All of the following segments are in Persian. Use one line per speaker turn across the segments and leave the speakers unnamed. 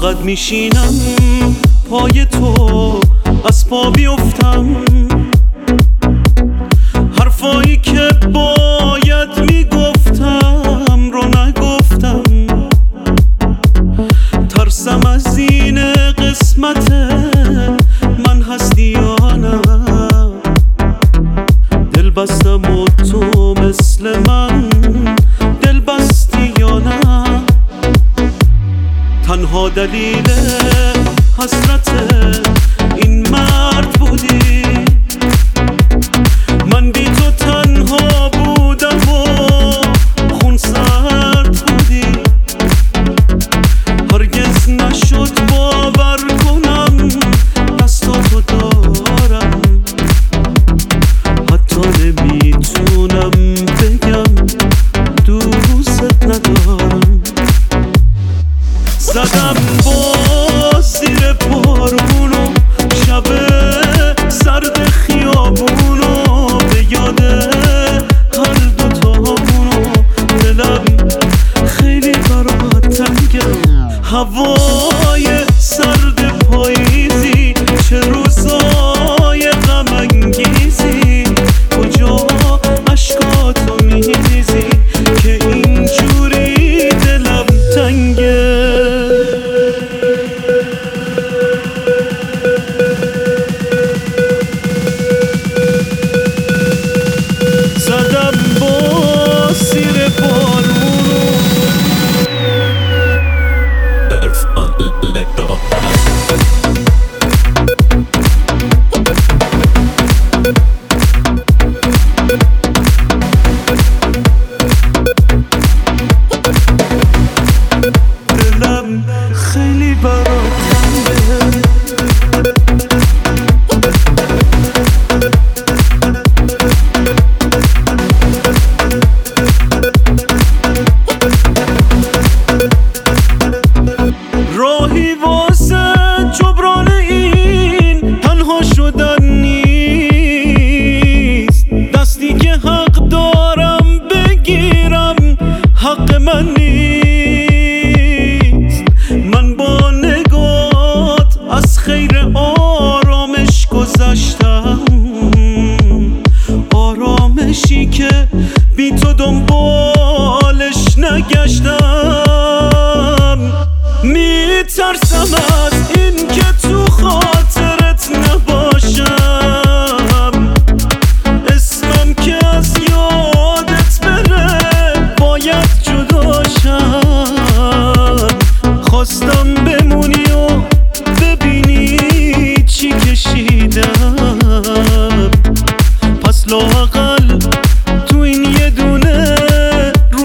فقط میشینم پای تو از پا بیفتم، حرفایی که باید میگفتم رو نگفتم. ترسم از این قسمت من هستی یا نه، دل بستم و تو مثل من دل بستی یا نه. تنها دلیل حسرت این مرد بودی، من بی تو تنها بودم و خون سرد بودی. هرگز نشد باور کنم دستاتو دارم، حتی نمیتونم بگم دوست ندارم. زدم با زیر بارونو شب سرد خیابونو، به یاد هر دوتامونو دلم خیلی برات تنگه. هوای سرد پاییزی، چه روزای غم انگیزی، کجا اشکاتو میریزی که اینجوری دلم تنگه. زدم با سیر بارونو دلم خیلی برات تنگه. راهی واسه جبران این تنها شدن نیست، دستی که حق دارم بگیرم حق من نیست. من با نگات از خیر آرامش گذشتم، آرامشی که بی تو دنبالش نگشتم. میترسم از این که تو خاطرت نباشم، اسمم که از یادت بره باید جداشم. خواستم بمونی و ببینی چی کشیدم، پس لااقل تو این یه دونه رو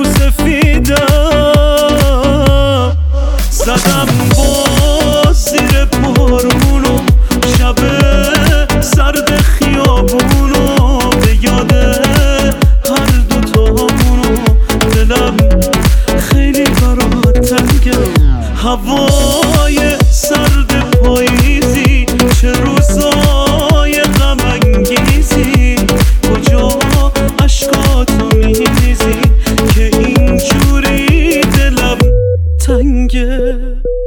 سفیدم. زدم با زیر بارونو شب سرد خیابونو، به یاد هر دوتامونو دلم خیلی برات تنگه. هوای سرد پاییزی، چه روزای غم انگیزی، کجا اشکاتو میریزی که اینجوری دلم تنگه.